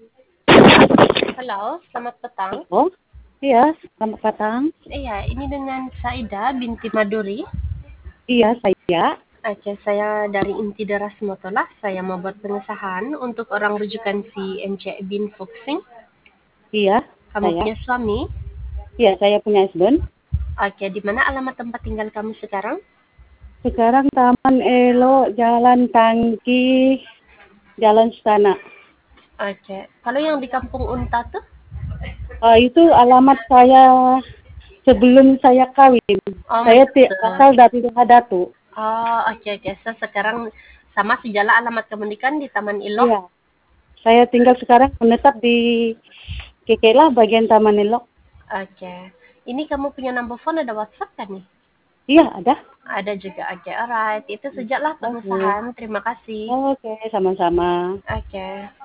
Halo, selamat petang. Oh, iya, selamat petang. Iya, ini dengan Saida binti Maduri. Iya, saya. Oke, saya dari Inti Deras Motolah. Saya mau buat pengesahan untuk orang rujukan si MC Bin Fuxing. Iya, Kamu saya. punya suami? Iya, saya punya husband. Oke, di mana alamat tempat tinggal kamu sekarang? Sekarang Taman Elo, Jalan Tangki, Jalan Istana. Oke, kalau yang di Kampung Unta tuh? Itu alamat saya sebelum saya kawin. Oh, Saya betul. asal dari Datu. Oh, oke, oke. So, sekarang sama sejala alamat kemendikan di Taman Iloh. Iya, saya tinggal sekarang menetap di Kekela, bagian Taman Elo. Oke. Ini kamu punya number phone, ada WhatsApp kan nih? Iya, ada. Ada juga. Oke, alright. Itu sajalah Oke, pengesahan. Terima kasih. oke, sama-sama. Oke.